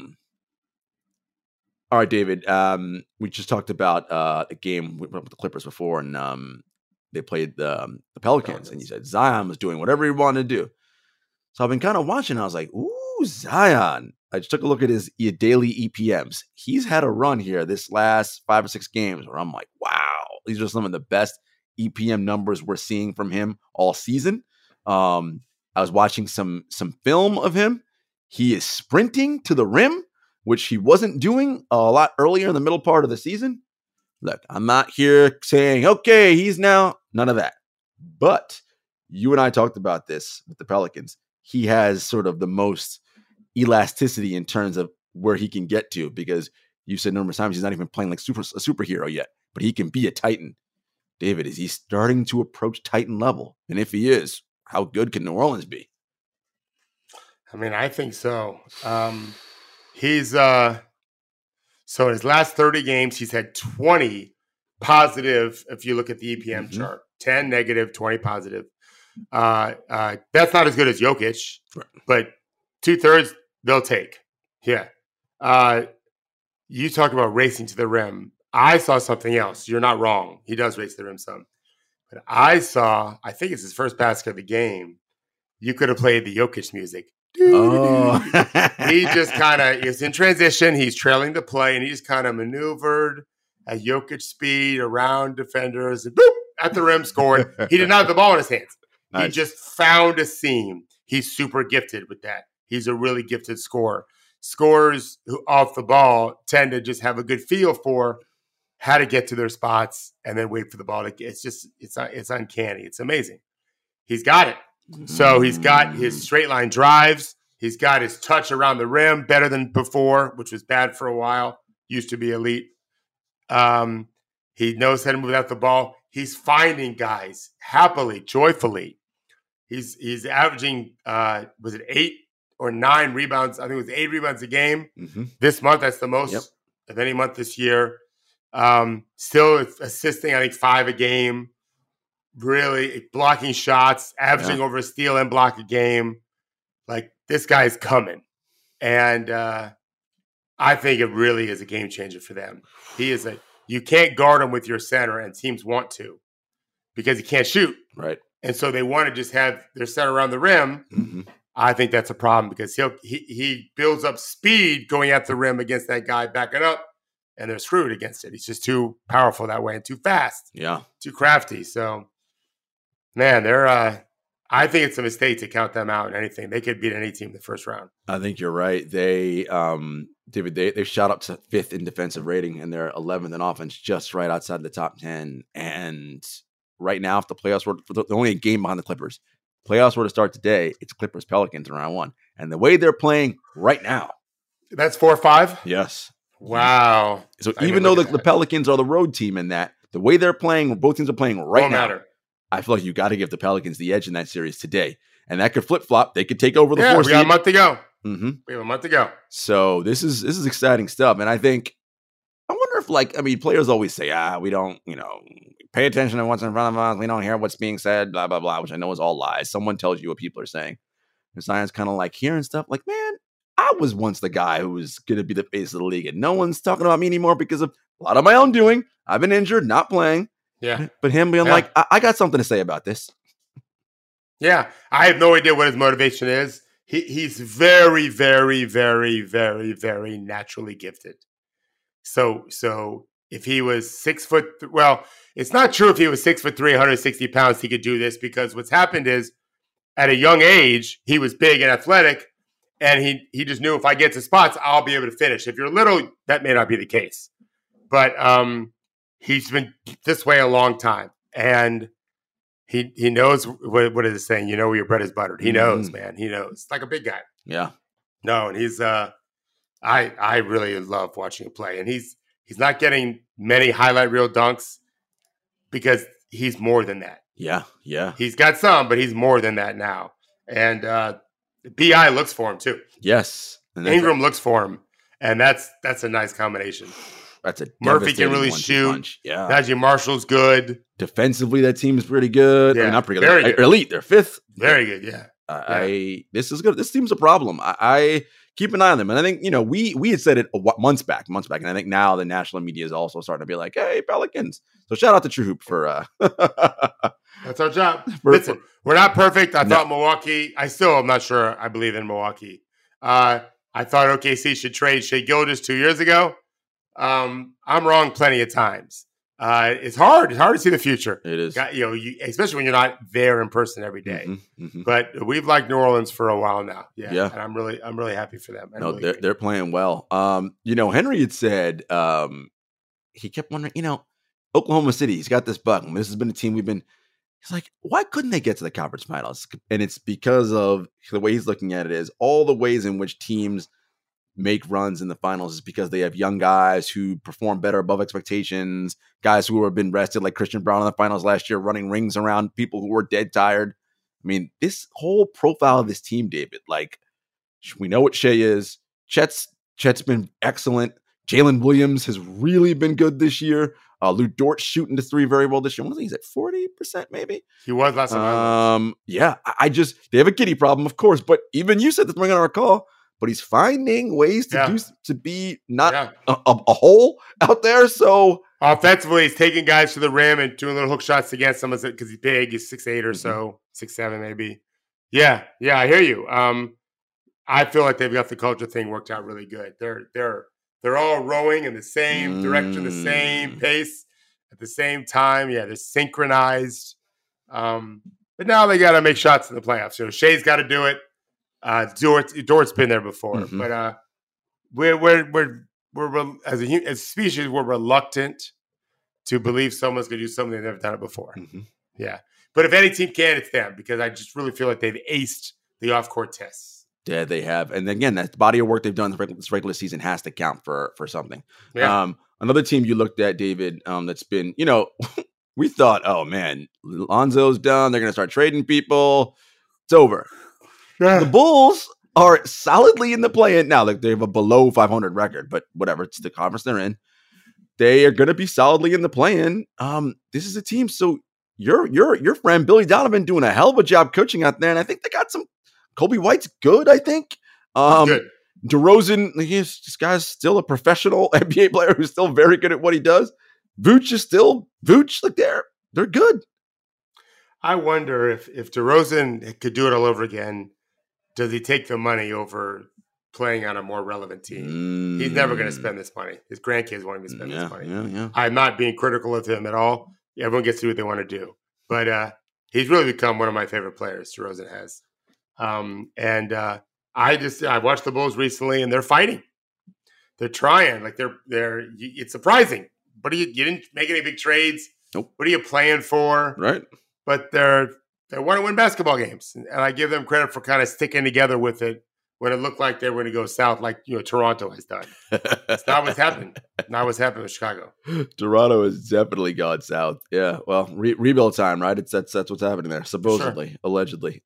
Speaker 5: All right, David, um, we just talked about uh, a game with, with the Clippers before, and um, they played the, um, the Pelicans,
Speaker 6: Pelicans.
Speaker 5: and you said Zion was doing whatever he wanted to do. So I've been kind of watching. I was like, ooh, Zion. I just took a look at his e- daily E P Ms. He's had a run here this last five or six games where I'm like, wow, these are some of the best E P M numbers we're seeing from him all season. Um, I was watching some some film of him. He is sprinting to the rim, which he wasn't doing a lot earlier in the middle part of the season. Look, I'm not here saying, okay, he's now, none of that. But you and I talked about this with the Pelicans. He has sort of the most elasticity in terms of where he can get to, because you said numerous times he's not even playing like super, a superhero yet, but he can be a Titan. David, is he starting to approach Titan level? And if he is, how good can New Orleans be?
Speaker 6: I mean, I think so. Um, he's uh, so in his last thirty games, he's had twenty positive. If you look at the E P M
Speaker 5: Mhm.
Speaker 6: chart, ten negative, twenty positive. Uh, uh, that's not as good as Jokic,
Speaker 5: Right.
Speaker 6: but two thirds they'll take. Yeah. Uh, you talk about racing to the rim. I saw something else. You're not wrong. He does race to the rim some. But I saw, I think it's his first basket of the game. You could have played the Jokic music.
Speaker 5: Oh,
Speaker 6: He just kind of is in transition. He's trailing the play, and he just kind of maneuvered at Jokic speed around defenders and boop, at the rim, scored. He did not have the ball in his hands. He
Speaker 5: Nice.
Speaker 6: just found a seam. He's super gifted with that. He's a really gifted scorer. Scorers who off the ball tend to just have a good feel for how to get to their spots and then wait for the ball to get. It's just it's it's uncanny. It's amazing. He's got it. So he's got his straight line drives. He's got his touch around the rim better than before, which was bad for a while. Used to be elite. Um, he knows how to move out the ball. He's finding guys happily, joyfully. He's he's averaging uh, was it eight or nine rebounds? I think it was eight rebounds a game
Speaker 5: Mhm.
Speaker 6: this month. That's the most
Speaker 5: Yep.
Speaker 6: of any month this year. Um, still assisting, I think, five a game. Really blocking shots, averaging
Speaker 5: Yeah.
Speaker 6: over a steal and block a game. Like, this guy's coming. And uh, I think it really is a game changer for them. He is a, you can't guard him with your center, and teams want to because he can't shoot.
Speaker 5: Right.
Speaker 6: And so they want to just have their center around the rim.
Speaker 5: Mhm.
Speaker 6: I think that's a problem because he'll, he he builds up speed going at the rim against that guy backing up, and they're screwed against it. He's just too powerful that way and too fast,
Speaker 5: Yeah.
Speaker 6: too crafty. So, man, they're. Uh, I think it's a mistake to count them out in anything. They could beat any team in the first round.
Speaker 5: I think you're right. They, um, David, they they shot up to fifth in defensive rating, and they're eleventh in offense, just right outside the top ten. And right now, if the playoffs were they're only a game behind the Clippers, playoffs were to start today, it's Clippers Pelicans in round one, and the way they're playing right now,
Speaker 6: That's four or five.
Speaker 5: yes.
Speaker 6: Wow.
Speaker 5: So
Speaker 6: I
Speaker 5: even
Speaker 6: didn't
Speaker 5: though
Speaker 6: look
Speaker 5: the,
Speaker 6: at
Speaker 5: the
Speaker 6: that.
Speaker 5: Pelicans are the road team in that, the way they're playing, both teams are playing right
Speaker 6: Won't
Speaker 5: now.
Speaker 6: matter.
Speaker 5: I feel like you got to give the Pelicans the edge in that series today, and that could flip flop. They could take over the
Speaker 6: Yeah,
Speaker 5: four
Speaker 6: we got a
Speaker 5: seed.
Speaker 6: month to go.
Speaker 5: Mm-hmm.
Speaker 6: We have a month to go.
Speaker 5: So this is this is exciting stuff, and I think I wonder if like I mean players always say ah we don't you know pay attention to what's in front of us, we don't hear what's being said, blah blah blah, which I know is all lies. Someone tells you what people are saying. And Zion's kind of like hearing stuff like, man, I was once the guy who was going to be the face of the league, and no one's talking about me anymore because of a lot of my own doing. I've been injured, not playing,
Speaker 6: Yeah.
Speaker 5: but him being
Speaker 6: Yeah.
Speaker 5: like, I-, I got something to say about this.
Speaker 6: Yeah. I have no idea what his motivation is. He he's very, very, very, very, very naturally gifted. So so if he was six foot, th- well, it's not true if he was six foot three, one hundred sixty pounds, he could do this because what's happened is at a young age, he was big and athletic, and he he just knew if I get to spots, I'll be able to finish. If you're little, that may not be the case. But um, he's been this way a long time. And he he knows what, what is it saying? You know where your bread is buttered. He knows,
Speaker 5: Mhm.
Speaker 6: man. He knows. Like a big guy.
Speaker 5: Yeah,
Speaker 6: No, and he's uh I I really love watching him play, and he's he's not getting many highlight reel dunks because he's more than that.
Speaker 5: Yeah, yeah.
Speaker 6: He's got some, but he's more than that now. And uh, B I looks for him too.
Speaker 5: Yes, and
Speaker 6: Ingram looks for him, and that's that's a nice combination.
Speaker 5: That's a
Speaker 6: Murphy can really shoot.
Speaker 5: Punch. Yeah,
Speaker 6: Najee Marshall's good.
Speaker 5: Defensively, that team is pretty good.
Speaker 6: Yeah,
Speaker 5: I mean, not pretty
Speaker 6: very
Speaker 5: good.
Speaker 6: good.
Speaker 5: Elite. They're fifth.
Speaker 6: Very good. Yeah.
Speaker 5: Uh,
Speaker 6: yeah.
Speaker 5: I this is good. This team's a problem. I, I keep an eye on them, and I think you know we we had said it a, months back, months back, and I think now the national media is also starting to be like, "Hey, Pelicans." So shout out to True Hoop for. Uh,
Speaker 6: That's our job.
Speaker 5: for,
Speaker 6: Listen,
Speaker 5: for,
Speaker 6: we're not perfect. I
Speaker 5: No.
Speaker 6: thought Milwaukee. I still am not sure. I believe in Milwaukee. Uh, I thought O K C should trade Shea Gilgeous two years ago. Um, I'm wrong plenty of times. Uh, it's hard. It's hard to see the future.
Speaker 5: it is.
Speaker 6: Got, you know, you, especially when you're not there in person every day.
Speaker 5: Mhm, mhm.
Speaker 6: But we've liked New Orleans for a while now. Yeah,
Speaker 5: Yeah.
Speaker 6: and I'm really, I'm really happy for them. I'm
Speaker 5: No,
Speaker 6: really
Speaker 5: they're
Speaker 6: good.
Speaker 5: they're playing well. Um, you know, Henry had said um, he kept wondering, you know, Oklahoma City, he's got this bug. I mean, this has been a team we've been. He's like, why couldn't they get to the conference finals? And it's because of the way he's looking at it is all the ways in which teams make runs in the finals is because they have young guys who perform better above expectations, guys who have been rested like Christian Brown in the finals last year, running rings around people who were dead tired. I mean, this whole profile of this team, David, like we know what Shea is. Chet's Chet's been excellent. Jalen Williams has really been good this year. Uh, Lou Dort shooting the three very well this year. What was he? He's at forty percent maybe?
Speaker 6: He was last time. I looked.
Speaker 5: Um, yeah, I, I just, they have a kitty problem, of course, but even you said this morning on our call, but he's finding ways to
Speaker 6: Yeah.
Speaker 5: do, to be not
Speaker 6: Yeah.
Speaker 5: a, a, a hole out there. So,
Speaker 6: Offensively, he's taking guys to the rim and doing little hook shots against them because he's big. He's six eight or
Speaker 5: Mhm.
Speaker 6: so, six seven maybe. Yeah, yeah, I hear you. Um, I feel like they've got the culture thing worked out really good. They're they're they're all rowing in the same direction, the same
Speaker 5: Mm.
Speaker 6: pace at the same time. Yeah, they're synchronized. Um, but now they got to make shots in the playoffs. You know, Shea's got to do it. Uh, Dort, Dort's been there before,
Speaker 5: Mhm.
Speaker 6: but uh, we're we're we're we're as a hu- as a species we're reluctant to believe someone's going to do something they've never done it before.
Speaker 5: Mhm.
Speaker 6: Yeah, but if any team can, it's them because I just really feel like they've aced the off-court tests.
Speaker 5: yeah, they have. And again, that body of work they've done this regular, this regular season has to count for, for something.
Speaker 6: Yeah,
Speaker 5: Um, another team you looked at, David, um, that's been, you know, we thought, oh man, Lonzo's done. They're going to start trading people. It's over. The Bulls are solidly in the play-in now. Like they have a below five hundred record, but whatever. It's the conference they're in. They are going to be solidly in the play-in. Um, this is a team. So your your your friend Billy Donovan doing a hell of a job coaching out there, and I think they got some. Kobe White's good. I think. Um,
Speaker 6: good.
Speaker 5: DeRozan, he's, this guy's still a professional N B A player who's still very good at what he does. Vooch is still Vooch. Like they're they're good.
Speaker 6: I wonder if if DeRozan could do it all over again, does he take the money over playing on a more relevant team? He's never going to spend this money. His grandkids won't even spend
Speaker 5: Mm. yeah,
Speaker 6: this money.
Speaker 5: yeah, yeah.
Speaker 6: I'm not being critical of him at all. Everyone gets to do what they want to do. But uh, he's really become one of my favorite players, DeRozan has. Um, and uh, I just I watched the Bulls recently, and they're fighting. They're trying. Like they're they're. It's surprising. But you, you didn't make any big trades.
Speaker 5: Nope.
Speaker 6: What are you playing for?
Speaker 5: Right.
Speaker 6: But they're they want to win basketball games, and I give them credit for kind of sticking together with it when it looked like they were going to go south, like you know Toronto has done. It's not what's happening. Not what's happening with Chicago.
Speaker 5: Toronto has definitely gone south. Yeah, well, re- rebuild time, right? It's that's that's what's happening there, supposedly, allegedly.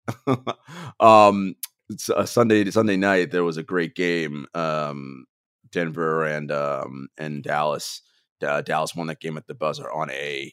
Speaker 5: um, it's a Sunday Sunday night. There was a great game. Um, Denver and um and Dallas. Uh, Dallas won that game at the buzzer on a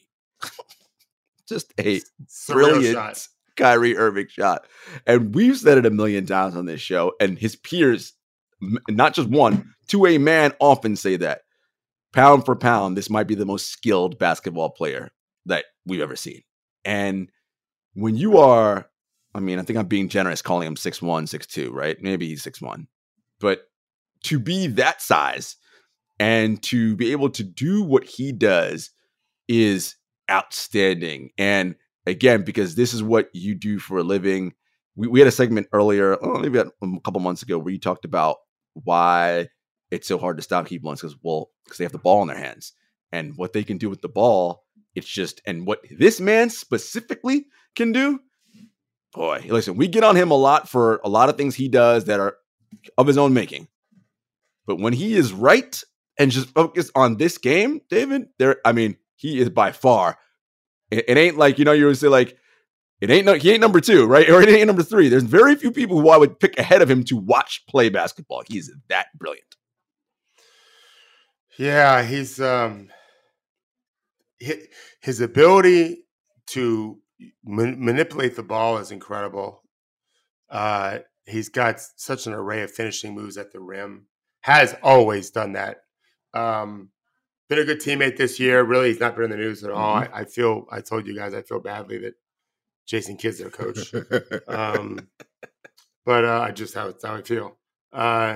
Speaker 5: just a
Speaker 6: Surreal
Speaker 5: brilliant
Speaker 6: shot.
Speaker 5: Kyrie Irving shot. And we've said it a million times on this show, and his peers, m- not just one, to a man, often say that. Pound for pound, this might be the most skilled basketball player that we've ever seen. And when you are, I mean, I think I'm being generous calling him six one, six two, right? Maybe he's six one. But to be that size and to be able to do what he does is outstanding. And again, because this is what you do for a living. We, we had a segment earlier, oh, maybe a couple months ago, where you talked about why it's so hard to stop Heat Blunts because, well, because they have the ball in their hands. And what they can do with the ball, it's just, and what this man specifically can do, boy, listen, we get on him a lot for a lot of things he does that are of his own making. But when he is right and just focused on this game, David, there, I mean, he is by far. It, it ain't like, you know, you would say like, it ain't no, he ain't number two, right? Or it ain't number three. There's very few people who I would pick ahead of him to watch play basketball. He's that brilliant.
Speaker 6: Yeah, he's um, his, his ability to man- manipulate the ball is incredible. Uh, he's got such an array of finishing moves at the rim. Has always done that. Um, been a good teammate this year. Really, he's not been in the news at all. Mm-hmm. I, I feel. I told you guys I feel badly that Jason Kidd's their coach. um, but uh, I just how it's how I feel. Uh,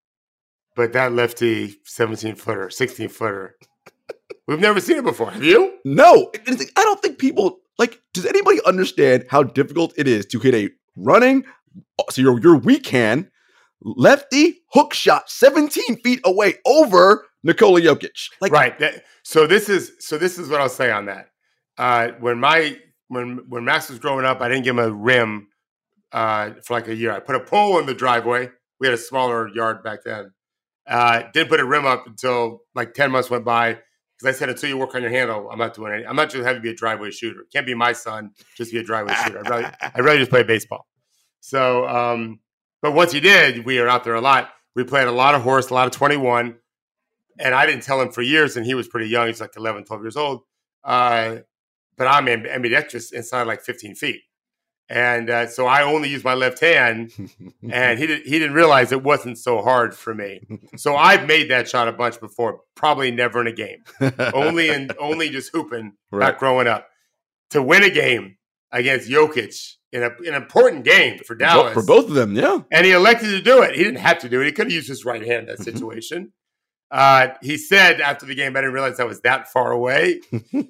Speaker 6: but that lefty seventeen footer, sixteen footer, we've never seen it before. Have you?
Speaker 5: No, I don't think people like. Does anybody understand how difficult it is to hit a running? So your your weak hand lefty hook shot seventeen feet away over Nikola Jokic. Like
Speaker 6: right. That, so this is so this is what I'll say on that. Uh, when my when when Max was growing up, I didn't give him a rim uh, for like a year. I put a pole in the driveway. We had a smaller yard back then. Uh, didn't put a rim up until like ten months went by because I said until you work on your handle, I'm not doing anything. I'm not just having to be a driveway shooter. Can't be my son, just be a driveway shooter. I'd rather, I'd rather just play baseball. So, um, but once he did, we were out there a lot. We played a lot of horse, a lot of twenty-one. And I didn't tell him for years, and he was pretty young. He's like eleven, twelve years old. Uh, but I mean, I mean, that's just inside like fifteen feet. And uh, so I only used my left hand, and he, did, he didn't realize it wasn't so hard for me. So I've made that shot a bunch before, probably never in a game. only in only just hooping, right. Not growing up. To win a game against Jokic in a, an important game for Dallas.
Speaker 5: For both of them, yeah.
Speaker 6: And he elected to do it. He didn't have to do it. He could have used his right hand in that situation. Uh, he said after the game, I didn't realize I was that far away.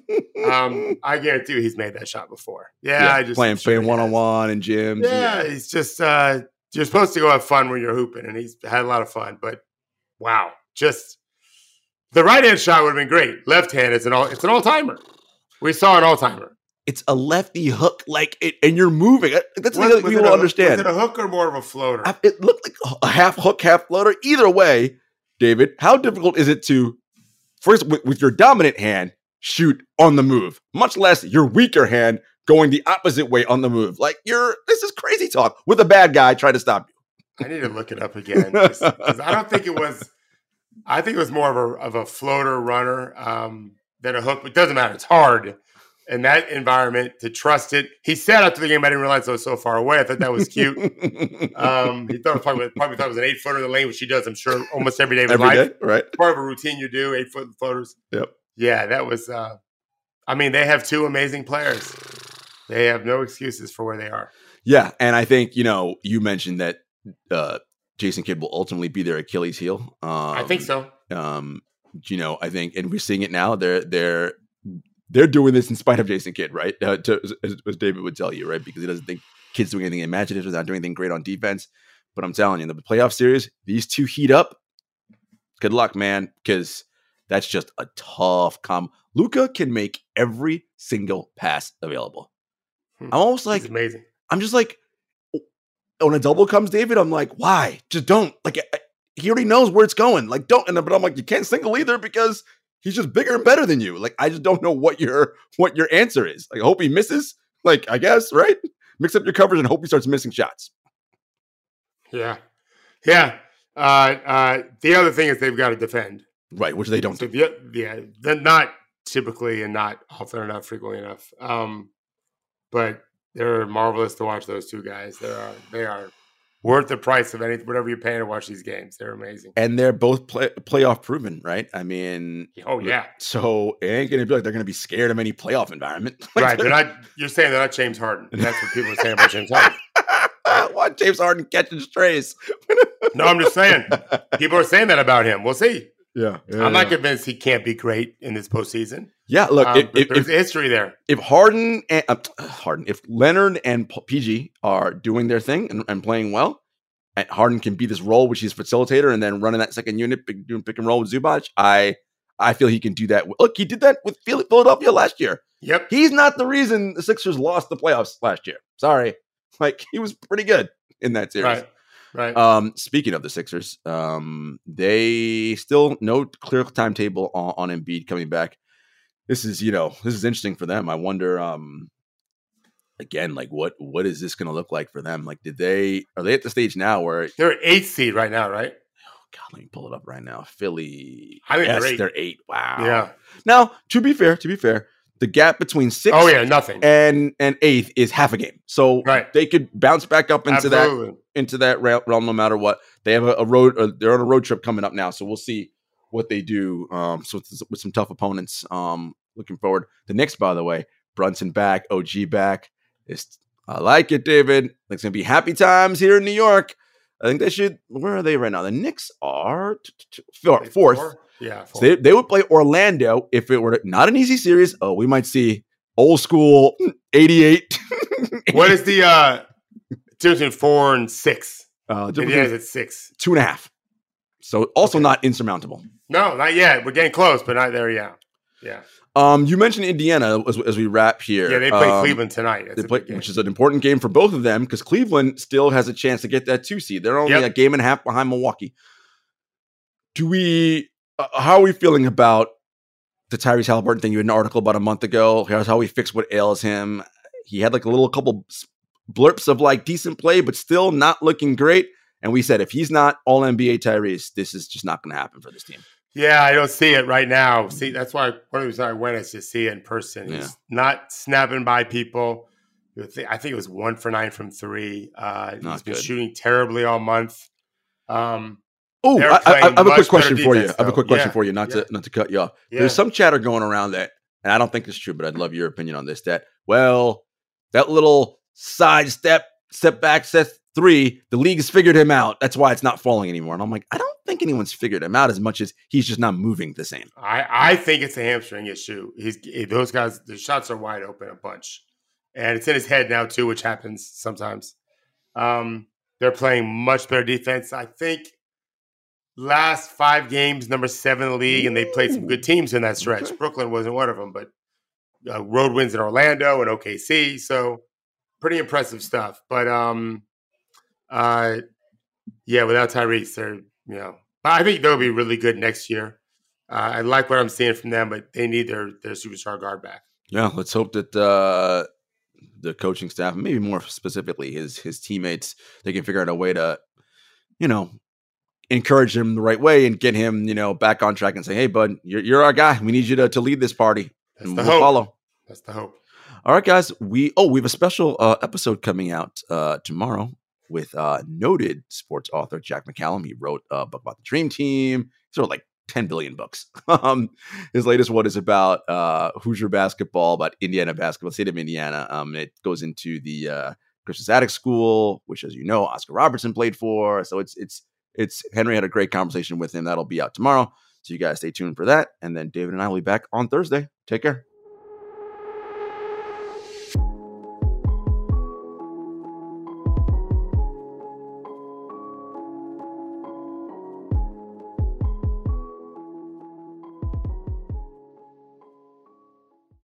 Speaker 6: um, I guarantee you he's made that shot before. Yeah,
Speaker 5: yeah
Speaker 6: I just
Speaker 5: playing playing one on one in gyms.
Speaker 6: Yeah, yeah, he's just uh, you're supposed to go have fun when you're hooping, and he's had a lot of fun. But wow, just the right hand shot would have been great. Left hand is an all it's an all timer. We saw an all timer.
Speaker 5: It's a lefty hook, like it, and you're moving. That's the thing that people
Speaker 6: don't
Speaker 5: understand.
Speaker 6: Was it a hook or more of a floater?
Speaker 5: I, it looked like a half hook, half floater. Either way. David, how difficult is it to, first, with, with your dominant hand, shoot on the move, much less your weaker hand going the opposite way on the move? Like, you're, this is crazy talk with a bad guy trying to stop you.
Speaker 6: I need to look it up again. Because I don't think it was, I think it was more of a, of a floater runner um, than a hook. But it doesn't matter. It's hard in that environment to trust it. He said after the game, I didn't realize I was so far away. I thought that was cute. um, he thought it was probably, probably thought it was an eight footer in the lane, which he does, I'm sure, almost every day of his
Speaker 5: every
Speaker 6: life.
Speaker 5: Day, right.
Speaker 6: Part of a routine you do, eight foot floaters.
Speaker 5: Yep.
Speaker 6: Yeah, that was, uh, I mean, they have two amazing players. They have no excuses for where they are.
Speaker 5: Yeah. And I think, you know, you mentioned that uh, Jason Kidd will ultimately be their Achilles heel. Um,
Speaker 6: I think so.
Speaker 5: Um, you know, I think, and we're seeing it now. They're, they're, They're doing this in spite of Jason Kidd, right? Uh, to, as, as David would tell you, right? Because he doesn't think Kidd's doing anything imaginative, he's not doing anything great on defense. But I'm telling you, in the playoff series, these two heat up. Good luck, man, because that's just a tough comp. Luka can make every single pass available. Hmm. I'm almost like,
Speaker 6: He's amazing.
Speaker 5: I'm just like, when a double comes, David, I'm like, why? Just don't. Like, I, he already knows where it's going. Like, don't. And but I'm like, you can't single either because he's just bigger and better than you. Like, I just don't know what your what your answer is. Like, I hope he misses. Like, I guess, right? Mix up your coverage and hope he starts missing shots.
Speaker 6: Yeah. Yeah. Uh, uh, the other thing is they've got to defend.
Speaker 5: Right, which they don't
Speaker 6: so
Speaker 5: do.
Speaker 6: The, yeah, they're not typically and not often enough, frequently enough. Um, but they're marvelous to watch those two guys. They are, they are worth the price of anything, whatever you're paying to watch these games. They're amazing.
Speaker 5: And they're both play, playoff proven, right? I mean,
Speaker 6: oh, yeah.
Speaker 5: So it ain't going to be like they're going to be scared of any playoff environment. Like,
Speaker 6: right. They're not, you're saying they're not James Harden. And that's what people are saying about James Harden.
Speaker 5: Watch James Harden catching strays.
Speaker 6: No, I'm just saying. People are saying that about him. We'll see.
Speaker 5: Yeah. yeah
Speaker 6: I'm not
Speaker 5: yeah.
Speaker 6: convinced he can't be great in this postseason.
Speaker 5: Yeah, look,
Speaker 6: um,
Speaker 5: if, if,
Speaker 6: there's
Speaker 5: if,
Speaker 6: history there.
Speaker 5: If Harden and uh, Harden, if Leonard and P G are doing their thing and, and playing well, and Harden can be this role, which he's facilitator, and then running that second unit, pick, doing pick and roll with Zubac, I I feel he can do that. Look, he did that with Philadelphia last year.
Speaker 6: Yep.
Speaker 5: He's not the reason the Sixers lost the playoffs last year. Sorry. Like, he was pretty good in that series.
Speaker 6: Right. Right.
Speaker 5: Um, speaking of the Sixers, um, they still no clear timetable on, on Embiid coming back. This is, you know, this is interesting for them. I wonder, um, again, like what what is this going to look like for them? Like, did they are they at the stage now where
Speaker 6: they're eighth seed right now, right?
Speaker 5: Oh God, let me pull it up right now. Philly,
Speaker 6: I think
Speaker 5: yes,
Speaker 6: they're eight.
Speaker 5: they're eight. Wow.
Speaker 6: Yeah.
Speaker 5: Now, to be fair, to be fair, the gap between six
Speaker 6: oh yeah, nothing.
Speaker 5: and and eighth is half a game, so
Speaker 6: right.
Speaker 5: they could bounce back up into
Speaker 6: Absolutely.
Speaker 5: that into that realm no matter what. They have a, a road, uh, they're on a road trip coming up now, so we'll see what they do. Um, so with, with some tough opponents. Um, looking forward. The Knicks, by the way, Brunson back, O G back. It's, I like it, David. It's gonna be happy times here in New York. I think they should. Where are they right now? The Knicks are t- t- t- fourth.
Speaker 6: Four? Yeah,
Speaker 5: so they, they would play Orlando if it were not an easy series. Oh, we might see old school eighty-eight.
Speaker 6: What is the uh, difference between four and six?
Speaker 5: Uh,
Speaker 6: Indiana's at six,
Speaker 5: two and a half. So also
Speaker 6: okay.
Speaker 5: not insurmountable.
Speaker 6: No, not yet. We're getting close, but not there yet. Yeah.
Speaker 5: Um, you mentioned Indiana as, as we wrap here.
Speaker 6: Yeah, they play
Speaker 5: um,
Speaker 6: Cleveland tonight.
Speaker 5: They play, which is an important game for both of them because Cleveland still has a chance to get that two seed. They're only
Speaker 6: yep.
Speaker 5: a game and a half behind Milwaukee. Do we? Uh, how are we feeling about the Tyrese Halliburton thing? You had an article about a month ago. Here's how we fix what ails him. He had like a little couple blurps of like decent play, but still not looking great. And we said if he's not all N B A Tyrese, this is just not going to happen for this team.
Speaker 6: Yeah, I don't see it right now. See, that's why one of the reasons I went is to see it in person. He's
Speaker 5: Yeah.
Speaker 6: not snapping by people. I think it was one for nine from three. Uh, he's
Speaker 5: Not
Speaker 6: been
Speaker 5: good.
Speaker 6: shooting terribly all month. Um,
Speaker 5: Oh,
Speaker 6: They're
Speaker 5: I, I, I
Speaker 6: playing
Speaker 5: have a
Speaker 6: much
Speaker 5: quick question
Speaker 6: better
Speaker 5: for you.
Speaker 6: defense,
Speaker 5: I have a
Speaker 6: though.
Speaker 5: quick question
Speaker 6: Yeah,
Speaker 5: for you, not
Speaker 6: yeah.
Speaker 5: to not to cut you off.
Speaker 6: Yeah.
Speaker 5: There's some chatter going around that, and I don't think it's true, but I'd love your opinion on this. That well, that little side step, step back, step three, the league has figured him out. That's why it's not falling anymore. And I'm like, I don't think anyone's figured him out as much as he's just not moving the same.
Speaker 6: I, I think it's a hamstring issue. He's those guys. The shots are wide open a bunch, and it's in his head now too, which happens sometimes. Um, they're playing much better defense. I think last five games, number seven in the league, and they played some good teams in that stretch.
Speaker 5: Okay.
Speaker 6: Brooklyn wasn't one of them, but uh, road wins in Orlando and O K C, so pretty impressive stuff. But um, uh, yeah, without Tyrese, they're you know, but I think they'll be really good next year. Uh, I like what I'm seeing from them, but they need their their superstar guard back.
Speaker 5: Yeah, let's hope that uh, the coaching staff, maybe more specifically his his teammates, they can figure out a way to, you know, encourage him the right way and get him, you know, back on track and say, hey, bud, you're you're our guy. We need you to, to lead this party.
Speaker 6: That's
Speaker 5: And
Speaker 6: the
Speaker 5: we'll
Speaker 6: hope.
Speaker 5: follow.
Speaker 6: That's the hope.
Speaker 5: All right, guys. We oh, we have a special uh, episode coming out uh, tomorrow with uh, noted sports author Jack McCallum. He wrote a book about the Dream Team. He wrote like ten billion books. um, his latest one is about uh, Hoosier basketball, about Indiana basketball, state of Indiana. Um, it goes into the uh, Christmas Attic School, which, as you know, Oscar Robertson played for. So it's it's it's Henry had a great conversation with him. That'll be out tomorrow. So you guys stay tuned for that. And then David and I will be back on Thursday. Take care.